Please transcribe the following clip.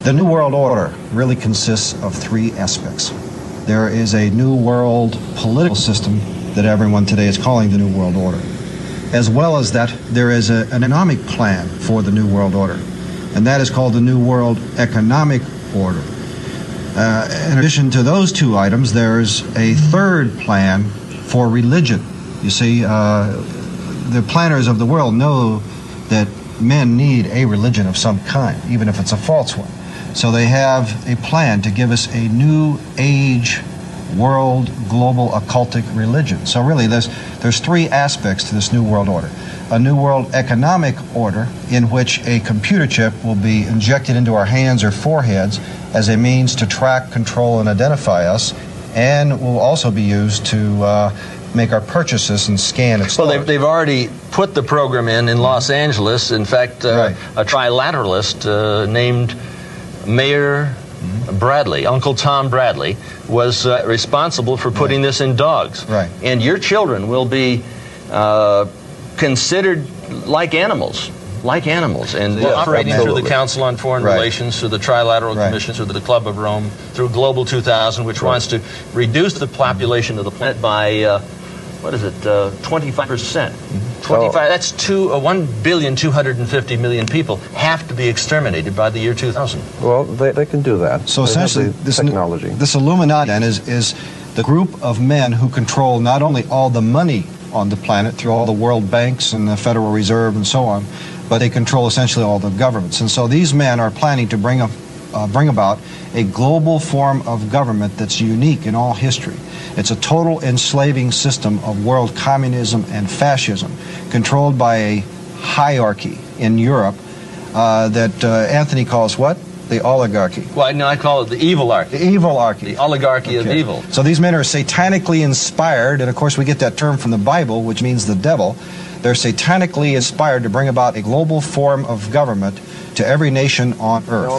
The New World Order really consists of three aspects. There is a New World political system that everyone today is calling the New World Order. As well as that, there is an economic plan for the New World Order, and that is called the New World Economic Order. In addition to those two items, there's a third plan for religion. You see, the planners of the world know that men need a religion of some kind, even if it's a false one. So they have a plan to give us a new age world global occultic religion. So really there's three aspects to this New World Order. A New World Economic Order in which a computer chip will be injected into our hands or foreheads as a means to track, control, and identify us, and will also be used to make our purchases and scan its Well, they've already put the program in Los Angeles. In fact, Right. a trilateralist named Mayor Bradley, Uncle Tom Bradley, was responsible for putting this in dogs. Right. And your children will be considered like animals. Like animals, and operating through the Council on Foreign Relations, through the Trilateral Commission, through the Club of Rome, through Global 2000, which wants to reduce the population of the planet by, 25%. 25. That's 1,250,000,000 people have to be exterminated by the year 2000. Well, they can do that. So they essentially, have the technology. This Illuminati then is the group of men who control not only all the money on the planet through all the world banks and the Federal Reserve and so on, but they control essentially all the governments. And so these men are planning to bring about a global form of government that's unique in all history. It's a total enslaving system of world communism and fascism, controlled by a hierarchy in Europe that Anthony calls what? The oligarchy. Well, no, I call it the evil-archy. The evil-archy. The oligarchy of evil. So these men are satanically inspired, and of course we get that term from the Bible, which means the devil. They're satanically inspired to bring about a global form of government to every nation on earth.